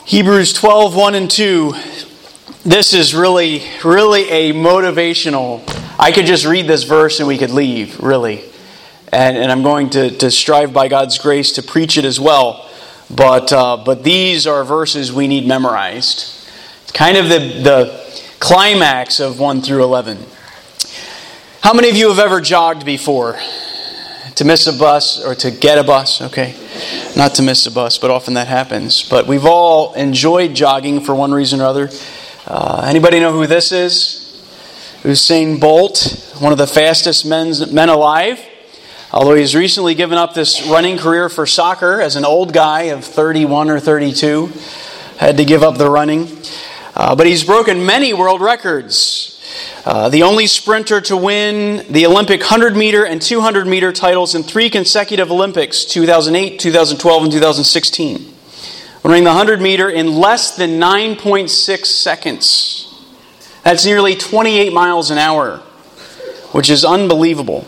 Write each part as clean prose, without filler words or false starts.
Hebrews 12, 1 and 2. This is really a motivational. I could just read this verse and we could leave, really. And I'm going to strive by God's grace to preach it as well. But these are verses we need memorized. It's kind of the climax of 1 through 11. How many of you have ever jogged before? To miss a bus or to get a bus, okay? Not to miss a bus, but often that happens. But we've all enjoyed jogging for one reason or other. Anybody know who this is? Usain Bolt, one of the fastest men alive. Although he's recently given up this running career for soccer as an old guy of 31 or 32. Had to give up the running. But he's broken many world records. The only sprinter to win the Olympic 100-meter and 200-meter titles in 3 consecutive Olympics, 2008, 2012, and 2016. Running the 100-meter in less than 9.6 seconds. That's nearly 28 miles an hour, which is unbelievable.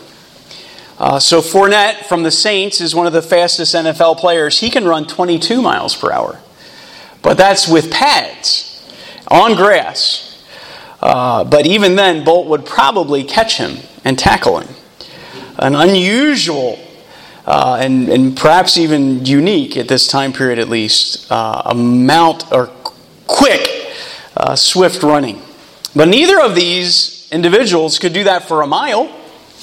So Fournette from the Saints is one of the fastest NFL players. He can run 22 miles per hour. But that's with pads, on grass. But even then, Bolt would probably catch him and tackle him. An unusual and perhaps even unique at this time period at least, amount or quick, swift running. But neither of these individuals could do that for a mile,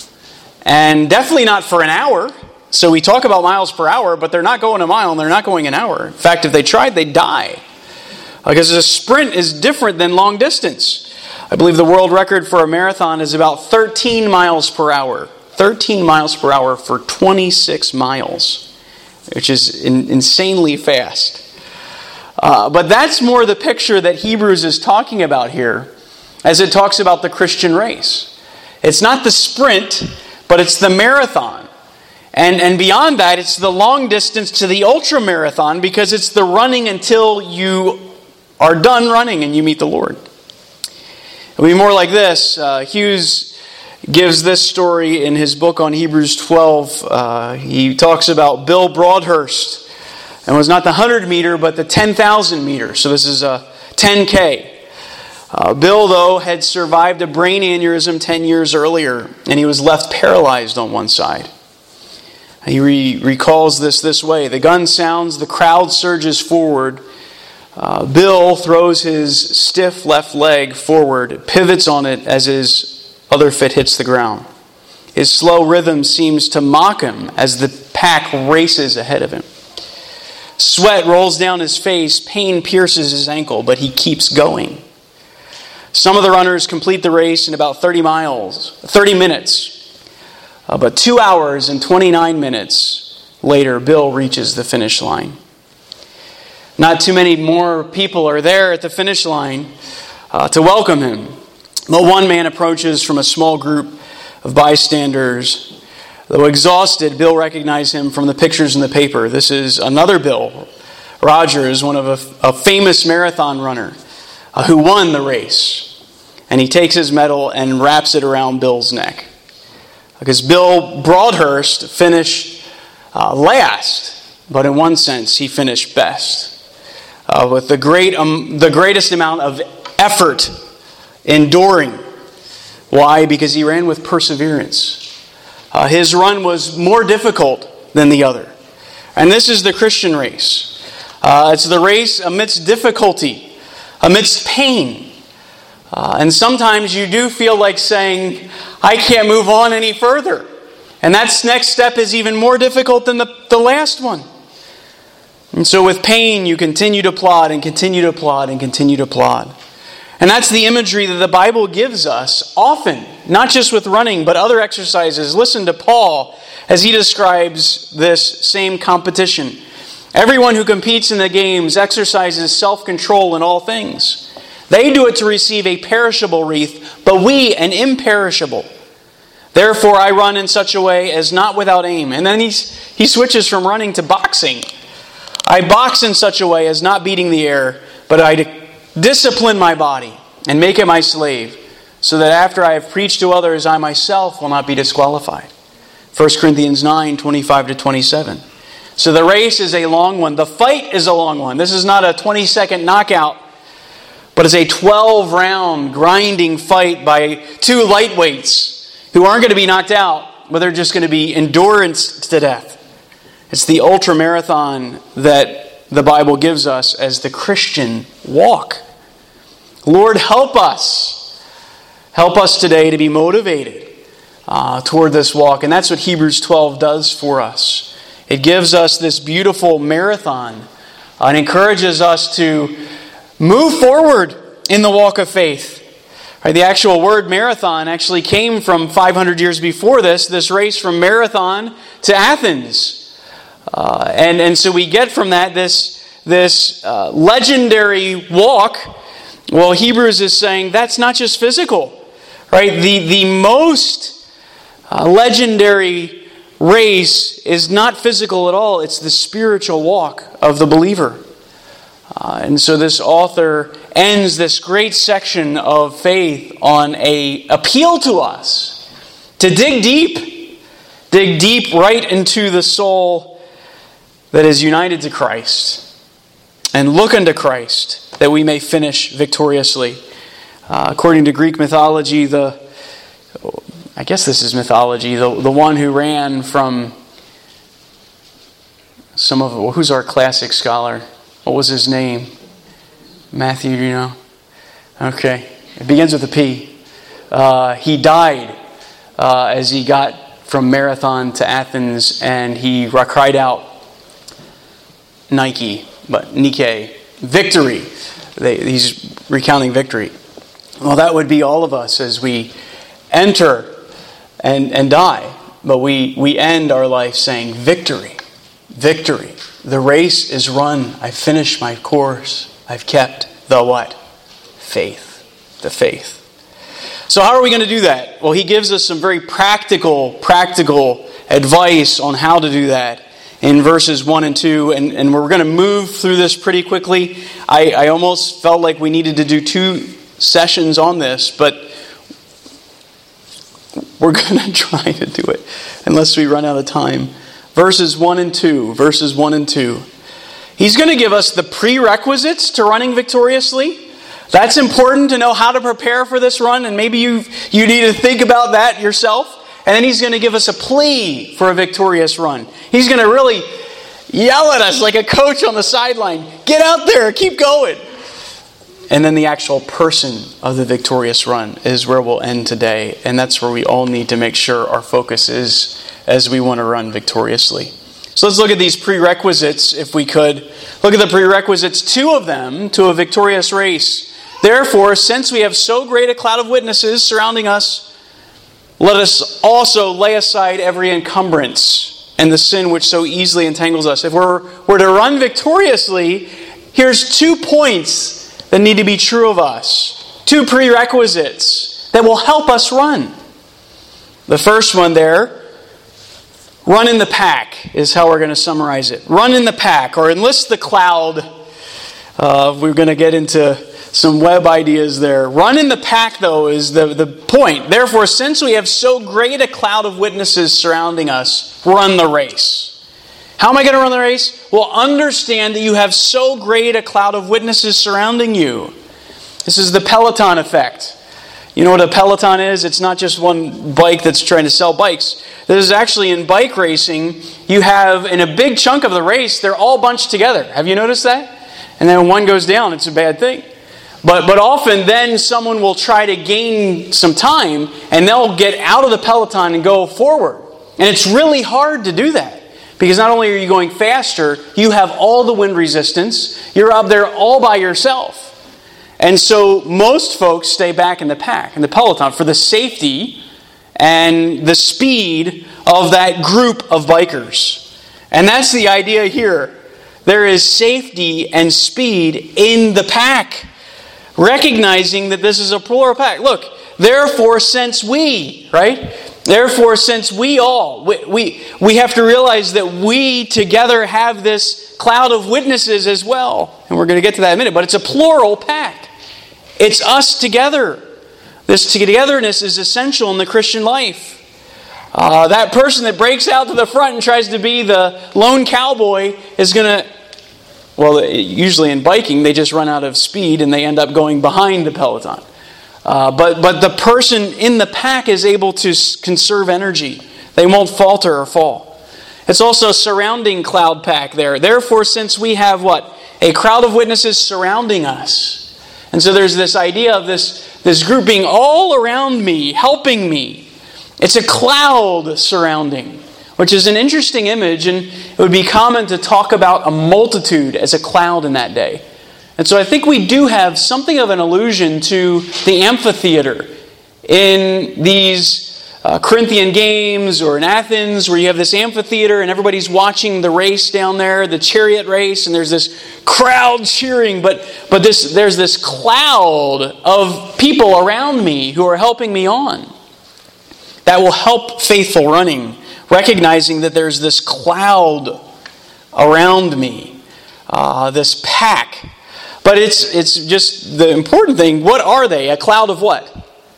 and definitely not for an hour. So we talk about miles per hour, but they're not going a mile and they're not going an hour. In fact, if they tried, they'd die. Because a sprint is different than long distance. I believe the world record for a marathon is about 13 miles per hour. 13 miles per hour for 26 miles, which is insanely fast. But that's more the picture that Hebrews is talking about here as it talks about the Christian race. It's not the sprint, but it's the marathon. And beyond that, it's the long distance to the ultra marathon, because it's the running until you are done running and you meet the Lord. It'll be more like this. Hughes gives this story in his book on Hebrews 12. He talks about Bill Broadhurst. And it was not the 100-meter, but the 10,000 meter. So this is a 10K. Bill, though, had survived a brain aneurysm 10 years earlier, and he was left paralyzed on one side. He recalls this way. The gun sounds, the crowd surges forward. Bill throws his stiff left leg forward, pivots on it as his other foot hits the ground. His slow rhythm seems to mock him as the pack races ahead of him. Sweat rolls down his face, pain pierces his ankle, but he keeps going. Some of the runners complete the race in about 30 minutes. But 2 hours and 29 minutes later, Bill reaches the finish line. Not too many more people are there at the finish line to welcome him. But one man approaches from a small group of bystanders. Though exhausted, Bill recognized him from the pictures in the paper. This is another Bill. Rogers, one of a famous marathon runner who won the race. And he takes his medal and wraps it around Bill's neck. Because Bill Broadhurst finished last, but in one sense, he finished best. With the greatest amount of effort enduring. Why? Because he ran with perseverance. His run was more difficult than the other. And this is the Christian race. It's the race amidst difficulty, amidst pain. And sometimes you do feel like saying, I can't move on any further. And that next step is even more difficult than the last one. And so with pain, you continue to plod and continue to plod and continue to plod. And that's the imagery that the Bible gives us often, not just with running, but other exercises. Listen to Paul as he describes this same competition. Everyone who competes in the games exercises self-control in all things. They do it to receive a perishable wreath, but we an imperishable. Therefore I run in such a way as not without aim. And then he switches from running to boxing. I box in such a way as not beating the air, but I discipline my body and make it my slave, so that after I have preached to others, I myself will not be disqualified. 1 Corinthians 9, 25-27. So the race is a long one. The fight is a long one. This is not a 20-second knockout, but it's a 12-round grinding fight by two lightweights who aren't going to be knocked out, but they're just going to be endurance to death. It's the ultra marathon that the Bible gives us as the Christian walk. Lord, help us. Help us today to be motivated toward this walk. And that's what Hebrews 12 does for us. It gives us this beautiful marathon and encourages us to move forward in the walk of faith. Right, the actual word marathon actually came from 500 years before this race from Marathon to Athens. And so we get from that this legendary walk. Well, Hebrews is saying that's not just physical. Right? The most legendary race is not physical at all. It's the spiritual walk of the believer. And so this author ends this great section of faith on an appeal to us to dig deep right into the soul that is united to Christ, and look unto Christ that we may finish victoriously. According to Greek mythology, I guess this is mythology, the one who ran from who's our classic scholar? What was his name? Matthew, you know? Okay. It begins with a P. He died as he got from Marathon to Athens, and he cried out, Nike, victory. He's recounting victory. Well, that would be all of us as we enter and die. But we end our life saying, victory, victory. The race is run. I've finished my course. I've kept the what? Faith. The faith. So how are we going to do that? Well, he gives us some very practical advice on how to do that in verses 1 and 2. And we're going to move through this pretty quickly. I almost felt like we needed to do 2 sessions on this, but we're going to try to do it unless we run out of time. Verses 1 and 2. He's going to give us the prerequisites to running victoriously. That's important to know how to prepare for this run, and maybe you need to think about that yourself. And then he's going to give us a plea for a victorious run. He's going to really yell at us like a coach on the sideline. Get out there, keep going. And then the actual person of the victorious run is where we'll end today. And that's where we all need to make sure our focus is as we want to run victoriously. So let's look at these prerequisites, if we could. Look at the prerequisites, 2 of them, to a victorious race. Therefore, since we have so great a cloud of witnesses surrounding us, let us also lay aside every encumbrance and the sin which so easily entangles us. If we're to run victoriously, here's 2 points that need to be true of us. 2 prerequisites that will help us run. The first one there, run in the pack, is how we're going to summarize it. Run in the pack, or enlist the cloud. We're going to get into some web ideas there. Run in the pack, though, is the point. Therefore, since we have so great a cloud of witnesses surrounding us, run the race. How am I going to run the race? Well, understand that you have so great a cloud of witnesses surrounding you. This is the Peloton effect. You know what a Peloton is? It's not just one bike that's trying to sell bikes. This is actually in bike racing, you have, in a big chunk of the race, they're all bunched together. Have you noticed that? And then when one goes down, it's a bad thing. But often then someone will try to gain some time and they'll get out of the peloton and go forward. And it's really hard to do that. Because not only are you going faster, you have all the wind resistance. You're up there all by yourself. And so most folks stay back in the pack, in the peloton, for the safety and the speed of that group of bikers. And that's the idea here. There is safety and speed in the pack. Recognizing that this is a plural pack. Look, therefore since we, right? Therefore since we all, we have to realize that we together have this cloud of witnesses as well. And we're going to get to that in a minute. But it's a plural pack. It's us together. This togetherness is essential in the Christian life. That person that breaks out to the front and tries to be the lone cowboy is going to, well, usually in biking, they just run out of speed and they end up going behind the peloton. But the person in the pack is able to conserve energy. They won't falter or fall. It's also a surrounding cloud pack there. Therefore, since we have what? A crowd of witnesses surrounding us. And so there's this idea of this group being all around me, helping me. It's a cloud surrounding, which is an interesting image, and it would be common to talk about a multitude as a cloud in that day. And so I think we do have something of an allusion to the amphitheater in these Corinthian games or in Athens, where you have this amphitheater and everybody's watching the race down there, the chariot race, and there's this crowd cheering, but there's this cloud of people around me who are helping me on. That will help faithful running, recognizing that there's this cloud around me, this pack. But it's just the important thing. What are they? A cloud of what?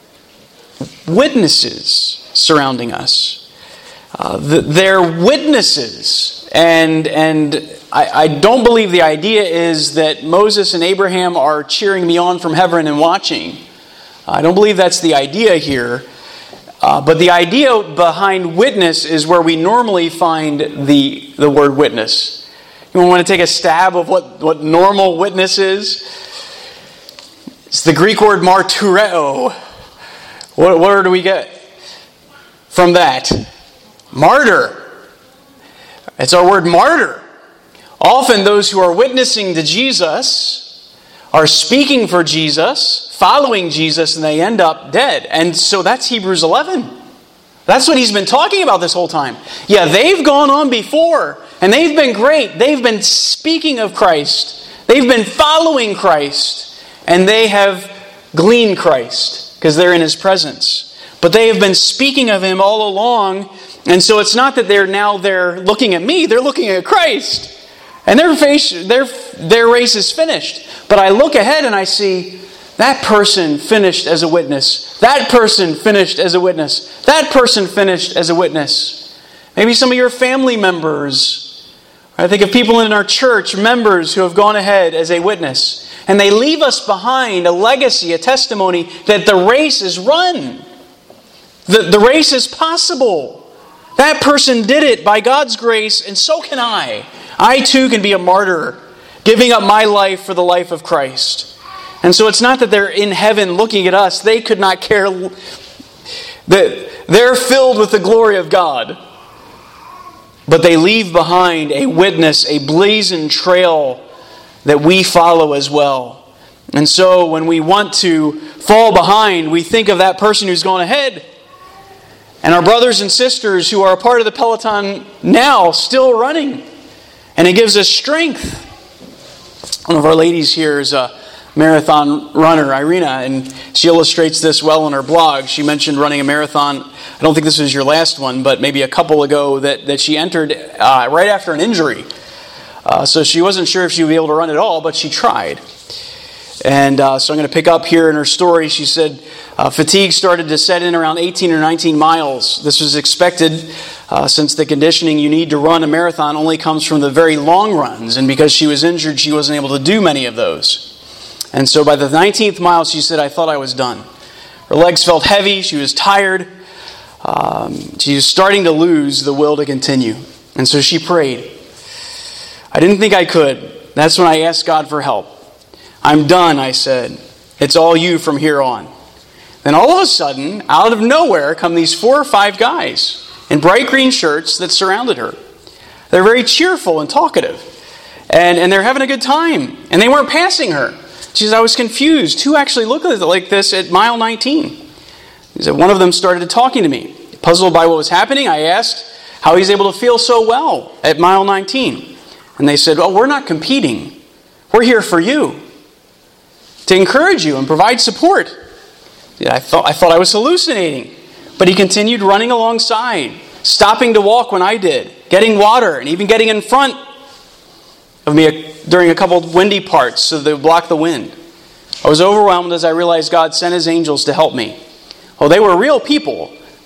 Witnesses surrounding us. They're witnesses. And I don't believe the idea is that Moses and Abraham are cheering me on from heaven and watching. I don't believe that's the idea here. But the idea behind witness is where we normally find the word witness. You want to take a stab of what normal witness is? It's the Greek word martureo. What word do we get from that? Martyr. It's our word martyr. Often those who are witnessing to Jesus are speaking for Jesus, following Jesus, and they end up dead. And so that's Hebrews 11. That's what he's been talking about this whole time. Yeah, they've gone on before, and they've been great. They've been speaking of Christ. They've been following Christ, and they have gleaned Christ because they're in his presence. But they have been speaking of him all along, and so it's not that they're looking at me, they're looking at Christ. And their race is finished. But I look ahead and I see that person finished as a witness. That person finished as a witness. That person finished as a witness. Maybe some of your family members. I think of people in our church, members who have gone ahead as a witness. And they leave us behind a legacy, a testimony that the race is run. The race is possible. That person did it by God's grace, and so can I. I too can be a martyr, giving up my life for the life of Christ. And so it's not that they're in heaven looking at us. They could not care. They're filled with the glory of God. But they leave behind a witness, a blazoned trail that we follow as well. And so when we want to fall behind, we think of that person who's gone ahead. And our brothers and sisters who are a part of the peloton now, still running. And it gives us strength. One of our ladies here is a marathon runner, Irina, and she illustrates this well on her blog. She mentioned running a marathon. I don't think this was your last one, but maybe a couple ago that she entered right after an injury. So she wasn't sure if she would be able to run at all, but she tried. And so I'm going to pick up here in her story. She said fatigue started to set in around 18 or 19 miles. This was expected since the conditioning you need to run a marathon only comes from the very long runs. And because she was injured, she wasn't able to do many of those. And so by the 19th mile, she said, I thought I was done. Her legs felt heavy. She was tired. She was starting to lose the will to continue. And so she prayed. I didn't think I could. That's when I asked God for help. I'm done, I said. It's all you from here on. Then all of a sudden, out of nowhere, come these 4 or 5 guys in bright green shirts that surrounded her. They're very cheerful and talkative. And they're having a good time. And they weren't passing her. She says, I was confused. Who actually looked like this at mile 19? He said, one of them started talking to me. Puzzled by what was happening, I asked how he's able to feel so well at mile 19. And they said, well, we're not competing. We're here for you. To encourage you and provide support. I thought I was hallucinating. But he continued running alongside, stopping to walk when I did, getting water, and even getting in front of me during a couple of windy parts so they would block the wind. I was overwhelmed as I realized God sent his angels to help me. Well, they were real people,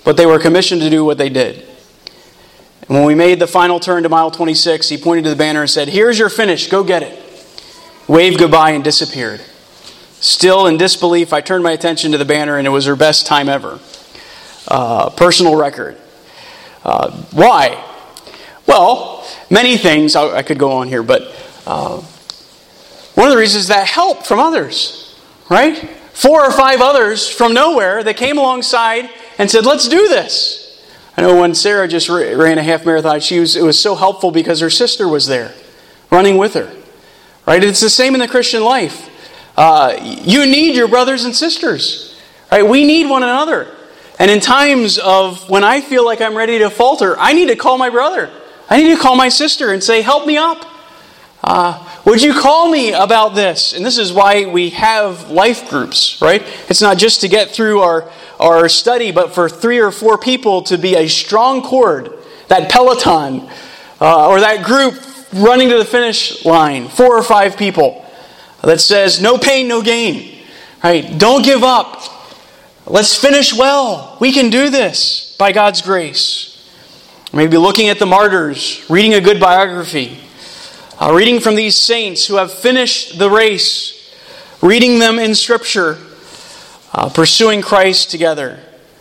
but they were commissioned to do what they did. And when we made the final turn to mile 26, he pointed to the banner and said, "Here's your finish, go get it." Waved goodbye and disappeared. Still in disbelief, I turned my attention to the banner, and it was her best time ever. Personal record. Why? Well, many things. I could go on here, but one of the reasons is that help from others, right? 4 or 5 others from nowhere that came alongside and said, "Let's do this." I know when Sarah just ran a half marathon, it was so helpful because her sister was there, running with her. Right? It's the same in the Christian life. You need your brothers and sisters. Right? We need one another. And in times of when I feel like I'm ready to falter, I need to call my brother. I need to call my sister and say, "Help me up. Would you call me about this?" And this is why we have life groups, right? It's not just to get through our study, but for 3 or 4 people to be a strong cord, that peloton, or that group running to the finish line, 4 or 5 people, that says, "No pain, no gain." Right? Don't give up. Let's finish well. We can do this by God's grace. Maybe looking at the martyrs, reading a good biography, reading from these saints who have finished the race, reading them in Scripture, pursuing Christ together.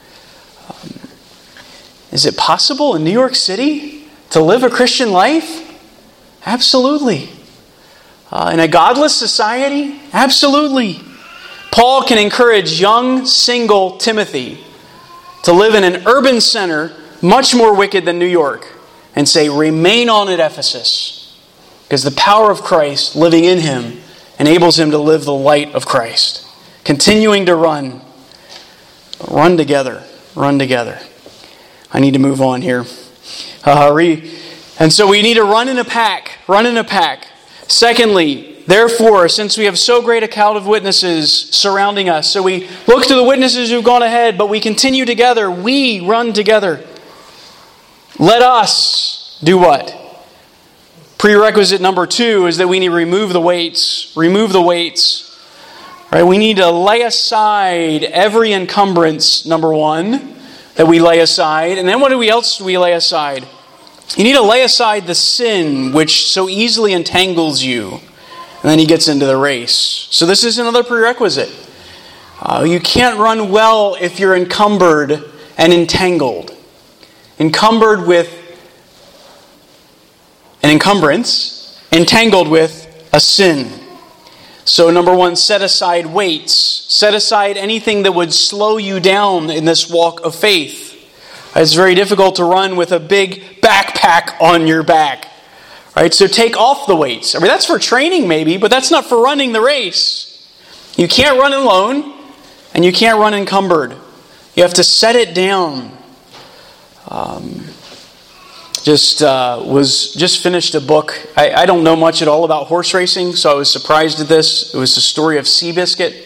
Is it possible in New York City to live a Christian life? Absolutely. In a godless society? Absolutely. Paul can encourage young, single Timothy to live in an urban center much more wicked than New York and say, "Remain on at Ephesus," because the power of Christ living in him enables him to live the light of Christ. Continuing to run together. I need to move on here. And so we need to run in a pack. Secondly, therefore, since we have so great a cloud of witnesses surrounding us, so we look to the witnesses who've gone ahead, but we continue together, we run together. Let us do what? Prerequisite number 2 is that we need to remove the weights. Right? We need to lay aside every encumbrance, number 1, that we lay aside. And then what else do we lay aside? You need to lay aside the sin which so easily entangles you. And then he gets into the race. So this is another prerequisite. You can't run well if you're encumbered and entangled. Encumbered with an encumbrance, entangled with a sin. So number 1, set aside weights. Set aside anything that would slow you down in this walk of faith. It's very difficult to run with a big backpack on your back. Right? So take off the weights. I mean, that's for training maybe, but that's not for running the race. You can't run alone, and you can't run encumbered. You have to set it down. Just finished a book. I don't know much at all about horse racing, so I was surprised at this. It was the story of Seabiscuit,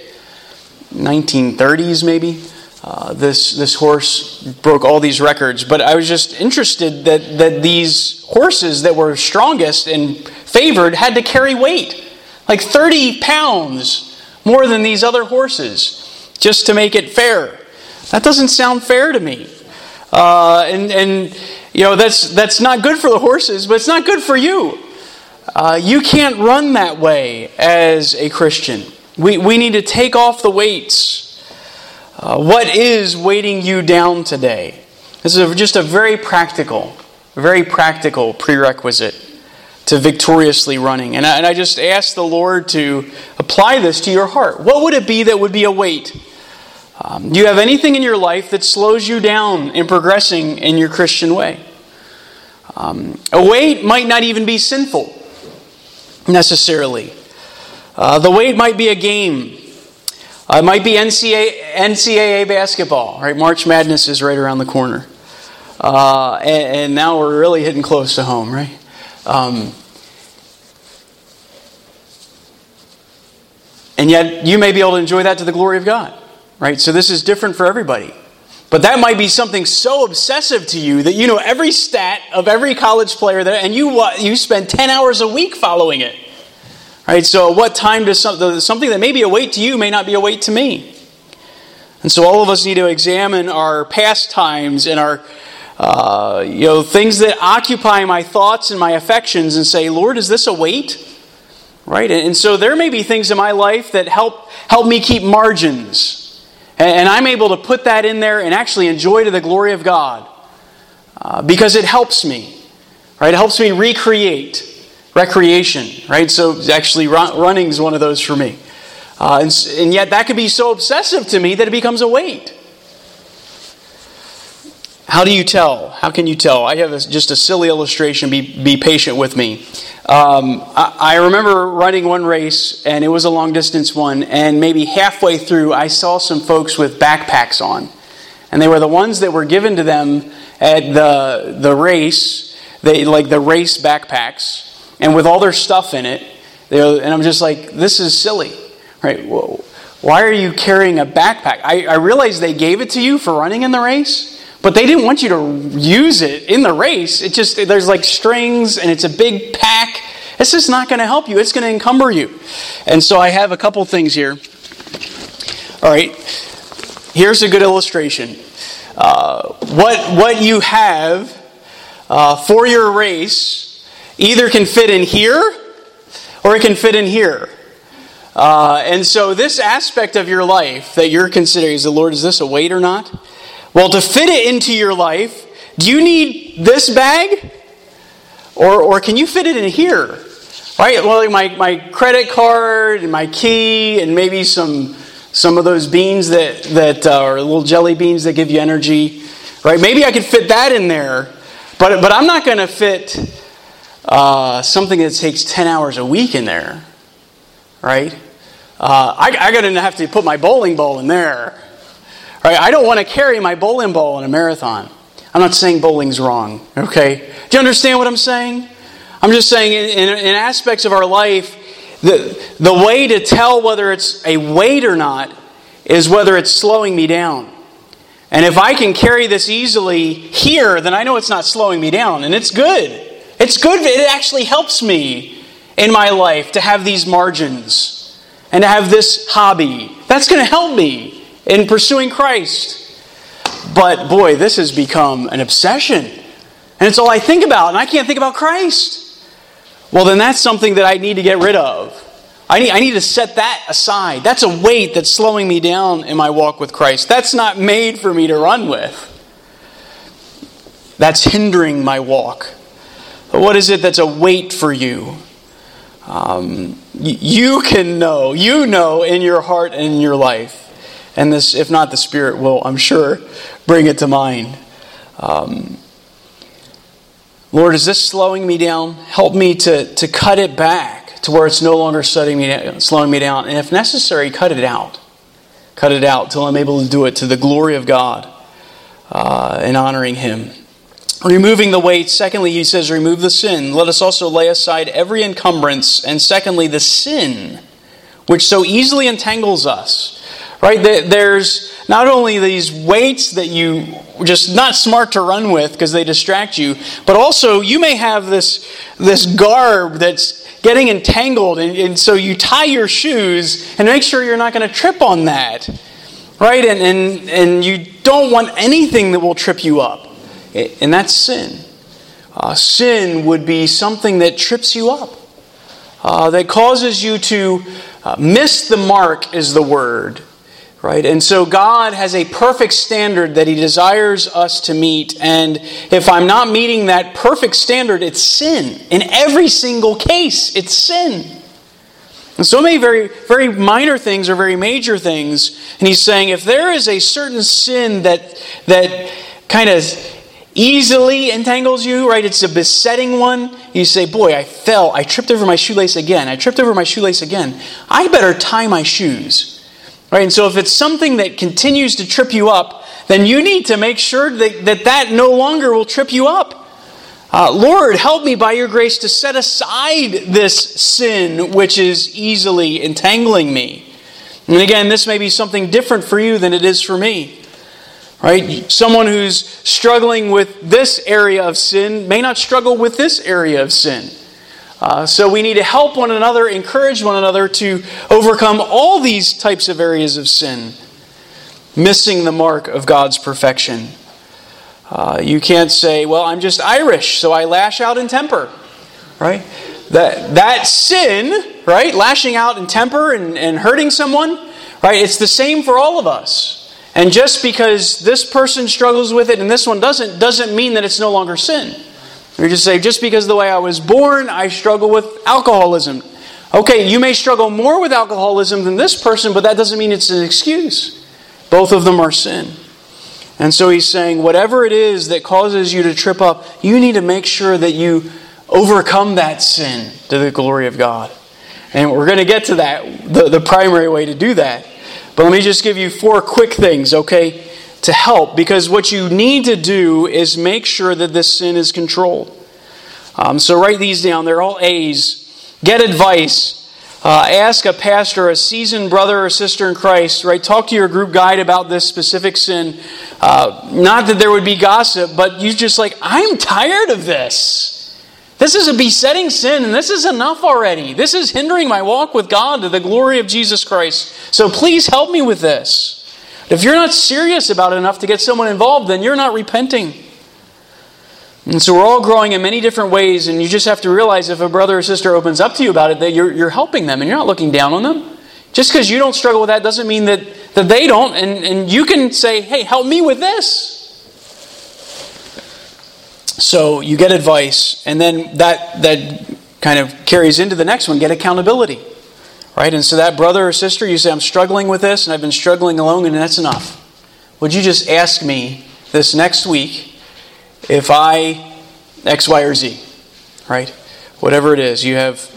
1930s maybe. This horse broke all these records, but I was just interested that these horses that were strongest and favored had to carry weight, like 30 pounds more than these other horses, just to make it fair. That doesn't sound fair to me. And you know, that's not good for the horses, but it's not good for you. You can't run that way as a Christian. We need to take off the weights. What is weighting you down today? This is just a very practical prerequisite to victoriously running. And I just ask the Lord to apply this to your heart. What would it be that would be a weight? Do you have anything in your life that slows you down in progressing in your Christian way? A weight might not even be sinful, necessarily. The weight might be a game. It might be NCAA basketball, right? March Madness is right around the corner. And now we're really hitting close to home, right? And yet you may be able to enjoy that to the glory of God, right? So this is different for everybody. But that might be something so obsessive to you that you know every stat of every college player there, and you spend 10 hours a week following it. Right? So what time does something that may be a weight to you may not be a weight to me? And so all of us need to examine our pastimes and our things that occupy my thoughts and my affections and say, Lord, is this a weight? Right? And so there may be things in my life that help me keep margins. And I'm able to put that in there and actually enjoy to the glory of God. Because it helps me. Right? It helps me recreation. Right? So actually running is one of those for me. And yet that could be so obsessive to me that it becomes a weight. How do you tell? How can you tell? I have just a silly illustration. Be patient with me. I remember running one race, and it was a long distance one, and maybe halfway through I saw some folks with backpacks on. And they were the ones that were given to them at the race, like the race backpacks, and with all their stuff in it. And I'm just like, this is silly. Right? Why are you carrying a backpack? I realize they gave it to you for running in the race, but they didn't want you to use it in the race. There's like strings and it's a big pack. It's just not going to help you. It's going to encumber you. And so I have a couple things here. All right. Here's a good illustration. What you have for your race either can fit in here or it can fit in here. And so this aspect of your life that you're considering, is this a weight or not? Well, to fit it into your life, do you need this bag? Or can you fit it in here? Right? Well, my credit card and my key and maybe some of those beans that are little jelly beans that give you energy. Right? Maybe I could fit that in there. But I'm not going to fit something that takes 10 hours a week in there. Right? I'm going to have to put my bowling ball in there. Right? I don't want to carry my bowling ball in a marathon. I'm not saying bowling's wrong. Okay? Do you understand what I'm saying? I'm just saying in aspects of our life, the way to tell whether it's a weight or not is whether it's slowing me down. And if I can carry this easily here, then I know it's not slowing me down. And it's good. It's good. It actually helps me in my life to have these margins. And to have this hobby. That's going to help me in pursuing Christ. But boy, this has become an obsession. And it's all I think about. And I can't think about Christ. Well, then that's something that I need to get rid of. I need to set that aside. That's a weight that's slowing me down in my walk with Christ. That's not made for me to run with. That's hindering my walk. But what is it that's a weight for you? You know in your heart and in your life. And this, if not, the Spirit will, I'm sure, bring it to mind. Lord, is this slowing me down? Help me to cut it back to where it's no longer slowing me down. And if necessary, cut it out. Cut it out till I'm able to do it to the glory of God and honoring Him. Removing the weight. Secondly, he says, remove the sin. Let us also lay aside every encumbrance. And secondly, the sin, which so easily entangles us. Right? There's not only these weights that you just not smart to run with because they distract you, but also you may have this garb that's getting entangled. And so you tie your shoes and make sure you're not going to trip on that. Right? And you don't want anything that will trip you up. And that's sin. Sin would be something that trips you up. That causes you to miss the mark is the word. Right? And so God has a perfect standard that He desires us to meet. And if I'm not meeting that perfect standard, it's sin. In every single case, it's sin. And so many very, very minor things or very major things. And He's saying if there is a certain sin that kind of easily entangles you, right? It's a besetting one. You say, boy, I fell. I tripped over my shoelace again. I better tie my shoes. Right? And so if it's something that continues to trip you up, then you need to make sure that no longer will trip you up. Lord, help me by your grace to set aside this sin which is easily entangling me. And again, this may be something different for you than it is for me. Right? Someone who's struggling with this area of sin may not struggle with this area of sin. So we need to help one another, encourage one another to overcome all these types of areas of sin. missing the mark of God's perfection. You can't say, well, I'm just Irish, so I lash out in temper, right? That sin, right, lashing out in temper and hurting someone, right, it's the same for all of us. And just because this person struggles with it and this one doesn't mean that it's no longer sin. We just say, just because of the way I was born, I struggle with alcoholism. Okay, you may struggle more with alcoholism than this person, but that doesn't mean it's an excuse. Both of them are sin. And so he's saying, whatever it is that causes you to trip up, you need to make sure that you overcome that sin to the glory of God. And we're going to get to that, the primary way to do that. But let me just give you 4 quick things, okay, to help. Because what you need to do is make sure that this sin is controlled. So write these down. They're all A's. Get advice. Ask a pastor, a seasoned brother or sister in Christ, right? Talk to your group guide about this specific sin. Not that there would be gossip, but you just like, I'm tired of this. This is a besetting sin, and this is enough already. This is hindering my walk with God to the glory of Jesus Christ. So please help me with this. If you're not serious about it enough to get someone involved, then you're not repenting. And so we're all growing in many different ways, and you just have to realize if a brother or sister opens up to you about it, that you're helping them, and you're not looking down on them. Just because you don't struggle with that doesn't mean that they don't, and you can say, hey, help me with this. So you get advice, and then that kind of carries into the next one, get accountability. Right? And so that brother or sister, you say, I'm struggling with this, and I've been struggling alone, and that's enough. Would you just ask me this next week if I X, Y, or Z? Right? Whatever it is, you have.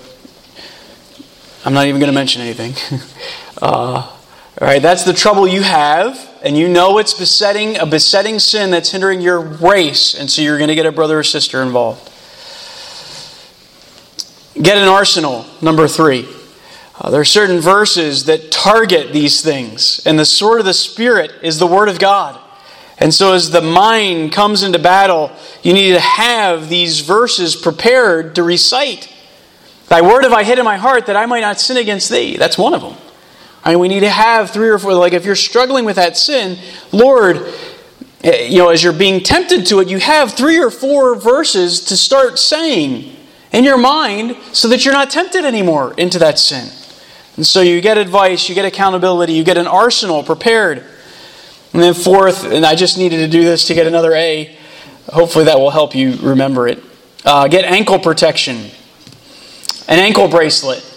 I'm not even going to mention anything. All right, that's the trouble you have, and you know it's a besetting sin that's hindering your race, and so you're going to get a brother or sister involved. Get an arsenal, number 3. There are certain verses that target these things, and the sword of the Spirit is the Word of God. And so as the mind comes into battle, you need to have these verses prepared to recite. Thy word have I hid in my heart that I might not sin against thee. That's one of them. We need to have 3 or 4, like if you're struggling with that sin, Lord, as you're being tempted to it, you have 3 or 4 verses to start saying in your mind so that you're not tempted anymore into that sin. And so you get advice, you get accountability, you get an arsenal prepared. And then 4th, and I just needed to do this to get another A. Hopefully that will help you remember it. Get ankle protection. An ankle bracelet.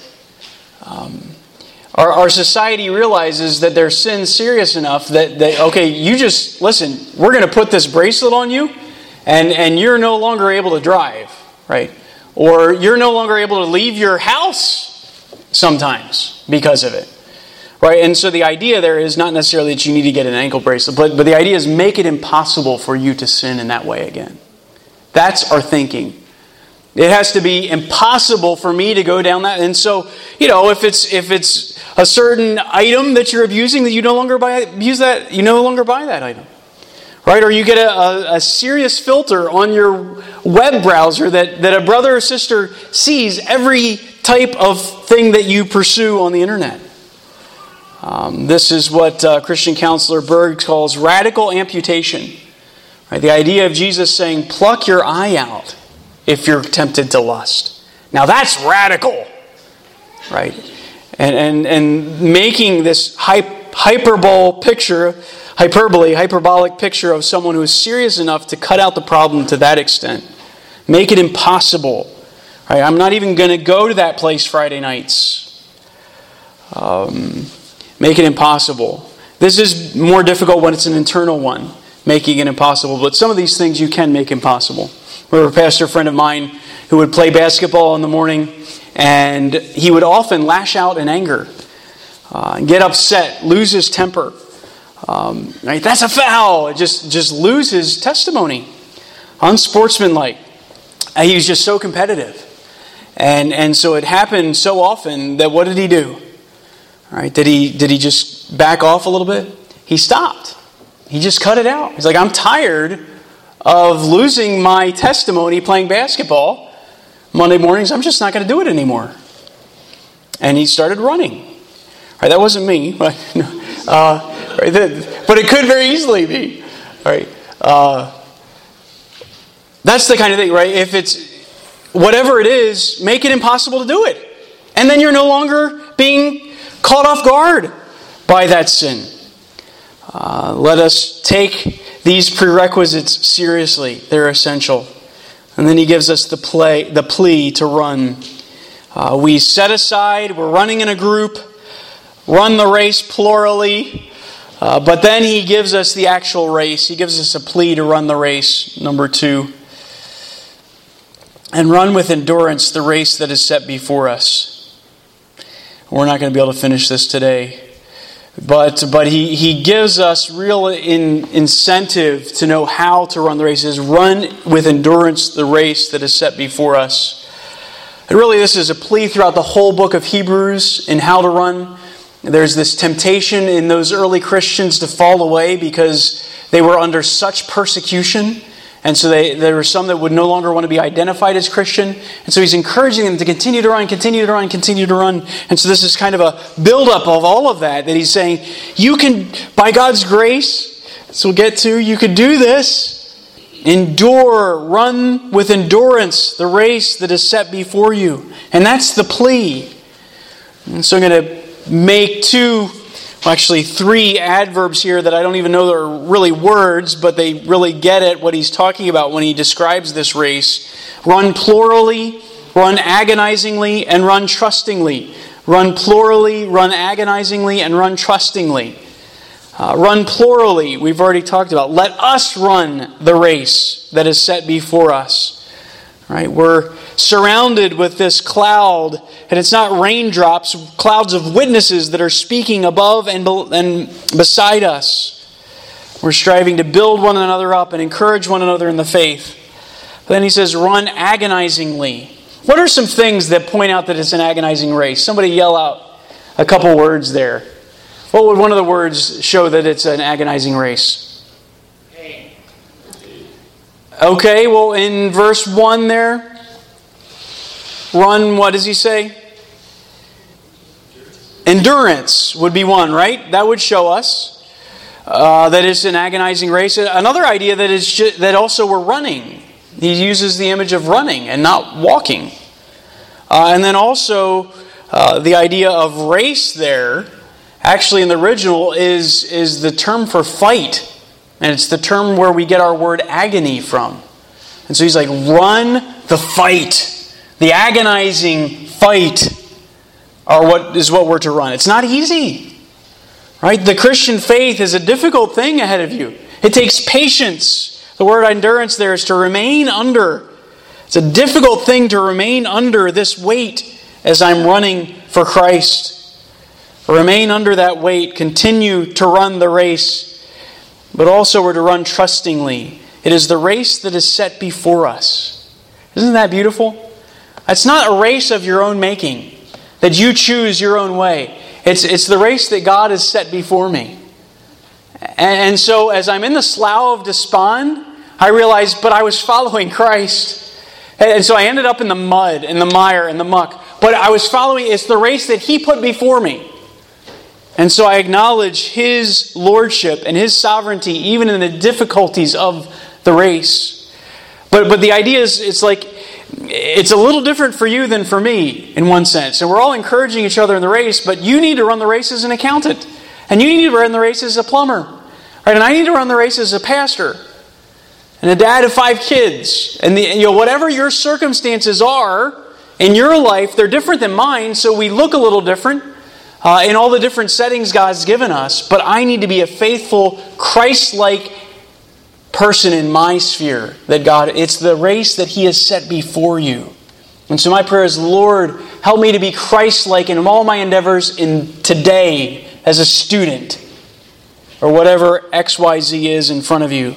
Our society realizes that their sin's serious enough that okay, you just, listen, we're going to put this bracelet on you, and you're no longer able to drive, right? Or you're no longer able to leave your house sometimes because of it. Right? And so the idea there is not necessarily that you need to get an ankle bracelet, but the idea is make it impossible for you to sin in that way again. That's our thinking. It has to be impossible for me to go down that. And so, if it's a certain item that you're abusing, that you no longer buy that item. Right? Or you get a serious filter on your web browser that a brother or sister sees every type of thing that you pursue on the internet. This is what Christian counselor Berg calls radical amputation. Right? The idea of Jesus saying, pluck your eye out if you're tempted to lust. Now that's radical. Right? And making this hyperbolic picture of someone who is serious enough to cut out the problem to that extent. Make it impossible. Right? I'm not even going to go to that place Friday nights. Make it impossible. This is more difficult when it's an internal one, making it impossible. But some of these things you can make impossible. Remember a pastor friend of mine who would play basketball in the morning, and he would often lash out in anger, get upset, lose his temper. Right? That's a foul. Just lose his testimony. Unsportsmanlike. He was just so competitive. And so it happened so often that what did he do? Right? Did he just back off a little bit? He stopped. He just cut it out. He's like, I'm tired of losing my testimony playing basketball Monday mornings. I'm just not going to do it anymore. And he started running. Right? That wasn't me. But Right? But it could very easily be. Right? That's the kind of thing, right? If it's whatever it is, make it impossible to do it. And then you're no longer being caught off guard by that sin. Let us take these prerequisites seriously. They're essential. And then he gives us the plea to run. We set aside, we're running in a group, run the race plurally. But then he gives us the actual race. He gives us a plea to run the race, number 2. And run with endurance the race that is set before us. We're not going to be able to finish this today. But he gives us real incentive to know how to run the race. Is run with endurance the race that is set before us. And really this is a plea throughout the whole book of Hebrews in how to run. There's this temptation in those early Christians to fall away because they were under such persecution. And so there were some that would no longer want to be identified as Christian. And so he's encouraging them to continue to run, continue to run, continue to run. And so this is kind of a buildup of all of that he's saying, you can, by God's grace, so we'll get to, you could do this. Endure, run with endurance the race that is set before you. And that's the plea. And so I'm going to make 3 adverbs here that I don't even know that are really words, but they really get at what he's talking about when he describes this race. Run plurally, run agonizingly, and run trustingly. Run plurally, run agonizingly, and run trustingly. Run plurally, we've already talked about. Let us run the race that is set before us. Right? We're surrounded with this cloud, and it's not raindrops, clouds of witnesses that are speaking above and beside us. We're striving to build one another up and encourage one another in the faith. But then he says, run agonizingly. What are some things that point out that it's an agonizing race? Somebody yell out a couple words there. What would one of the words show that it's an agonizing race? Okay, well in verse 1 there, run, what does he say? Endurance would be one, right? That would show us that it's an agonizing race. Another idea that also we're running. He uses the image of running and not walking. And then also the idea of race there, actually in the original, is the term for fight. And it's the term where we get our word agony from. And so he's like, run the fight. The agonizing fight is what we're to run. It's not easy. Right? The Christian faith is a difficult thing ahead of you. It takes patience. The word endurance there is to remain under. It's a difficult thing to remain under this weight as I'm running for Christ. Remain under that weight. Continue to run the race. But also we're to run trustingly. It is the race that is set before us. Isn't that beautiful? It's not a race of your own making, that you choose your own way. It's the race that God has set before me. And so as I'm in the slough of despond, I realize, but I was following Christ. And so I ended up in the mud, and the mire, and the muck. But I was following, it's the race that He put before me. And so I acknowledge His lordship and His sovereignty, even in the difficulties of the race. But the idea is, it's a little different for you than for me, in one sense. And we're all encouraging each other in the race, but you need to run the race as an accountant. And you need to run the race as a plumber. Right? And I need to run the race as a pastor. And a dad of 5 kids. And whatever your circumstances are in your life, they're different than mine, so we look a little different. In all the different settings God's given us, but I need to be a faithful, Christ-like person in my sphere. It's the race that He has set before you. And so my prayer is, Lord, help me to be Christ-like in all my endeavors in today as a student, or whatever XYZ is in front of you.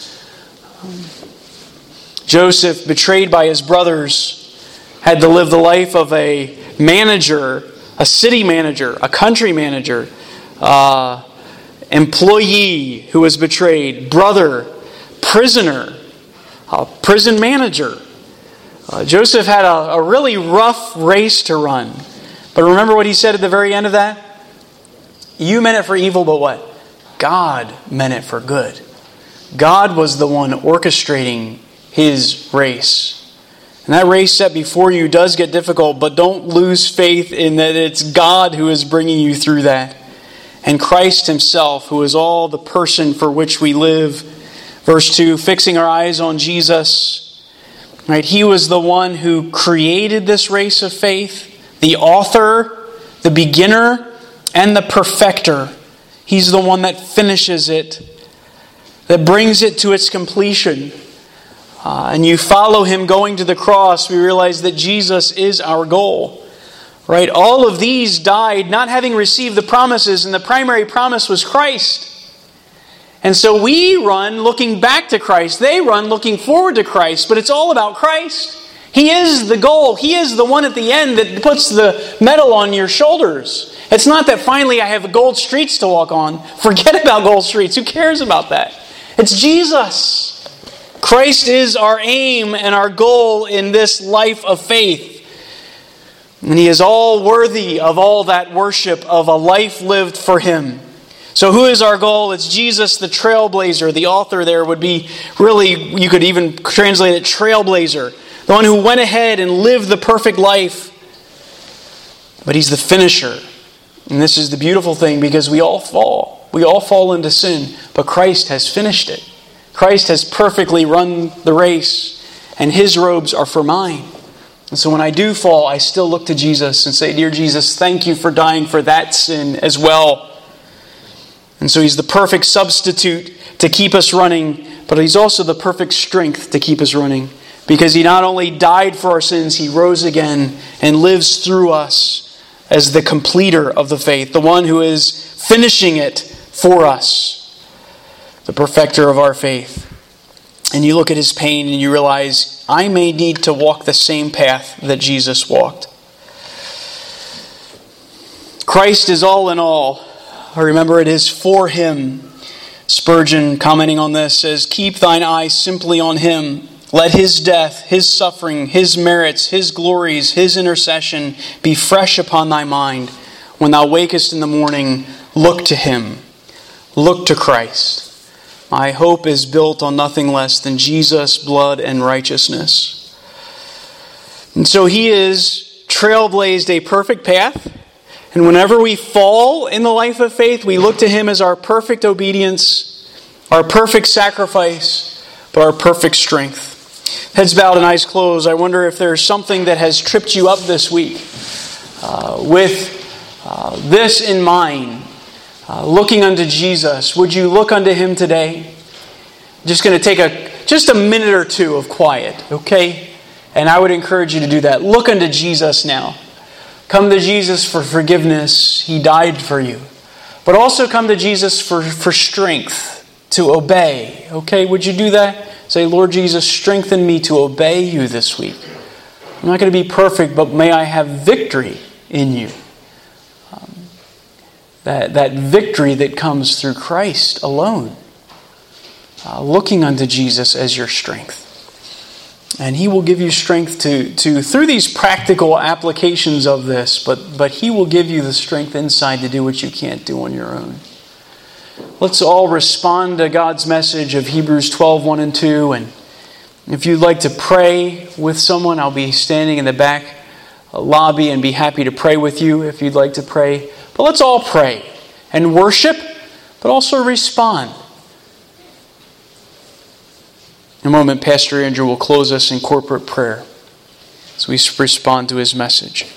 Joseph, betrayed by his brothers, had to live the life of a manager, a city manager, a country manager, employee who was betrayed, brother, prisoner, prison manager. Joseph had a really rough race to run. But remember what he said at the very end of that? You meant it for evil, but what? God meant it for good. God was the one orchestrating His race. And that race set before you does get difficult, but don't lose faith in that it's God who is bringing you through that. And Christ Himself, who is all the person for which we live. Verse 2, fixing our eyes on Jesus. Right? He was the one who created this race of faith, the author, the beginner, and the perfecter. He's the one that finishes it, that brings it to its completion. And you follow Him going to the cross, we realize that Jesus is our goal. Right? All of these died not having received the promises, and the primary promise was Christ. And so we run looking back to Christ. They run looking forward to Christ, but it's all about Christ. He is the goal. He is the one at the end that puts the medal on your shoulders. It's not that finally I have gold streets to walk on. Forget about gold streets. Who cares about that? It's Jesus. Christ is our aim and our goal in this life of faith. And He is all worthy of all that worship of a life lived for Him. So who is our goal? It's Jesus, the trailblazer. The author there would be really, you could even translate it, trailblazer. The one who went ahead and lived the perfect life. But He's the finisher. And this is the beautiful thing, because we all fall. We all fall into sin. But Christ has finished it. Christ has perfectly run the race. And His robes are for mine. And so when I do fall, I still look to Jesus and say, dear Jesus, thank you for dying for that sin as well. And so He's the perfect substitute to keep us running, but He's also the perfect strength to keep us running. Because He not only died for our sins, He rose again and lives through us as the completer of the faith, the one who is finishing it for us, the perfecter of our faith. And you look at His pain and you realize, I may need to walk the same path that Jesus walked. Christ is all in all. Remember, it is for Him. Spurgeon, commenting on this, says, keep thine eyes simply on Him. Let His death, His suffering, His merits, His glories, His intercession be fresh upon thy mind. When thou wakest in the morning, look to Him. Look to Christ. My hope is built on nothing less than Jesus' blood and righteousness. And so He is trailblazed a perfect path. And whenever we fall in the life of faith, we look to Him as our perfect obedience, our perfect sacrifice, but our perfect strength. Heads bowed and eyes closed. I wonder if there's something that has tripped you up this week with this in mind. Looking unto Jesus. Would you look unto Him today? Just going to take just a minute or two of quiet, okay? And I would encourage you to do that. Look unto Jesus now. Come to Jesus for forgiveness. He died for you. But also come to Jesus for strength to obey. Okay, would you do that? Say, Lord Jesus, strengthen me to obey You this week. I'm not going to be perfect, but may I have victory in You. That victory that comes through Christ alone. Looking unto Jesus as your strength. And He will give you strength to through these practical applications of this, but He will give you the strength inside to do what you can't do on your own. Let's all respond to God's message of Hebrews 12, 1 and 2. And if you'd like to pray with someone, I'll be standing in the back lobby and be happy to pray with you if you'd like to pray. But let's all pray and worship, but also respond. In a moment, Pastor Andrew will close us in corporate prayer as we respond to his message.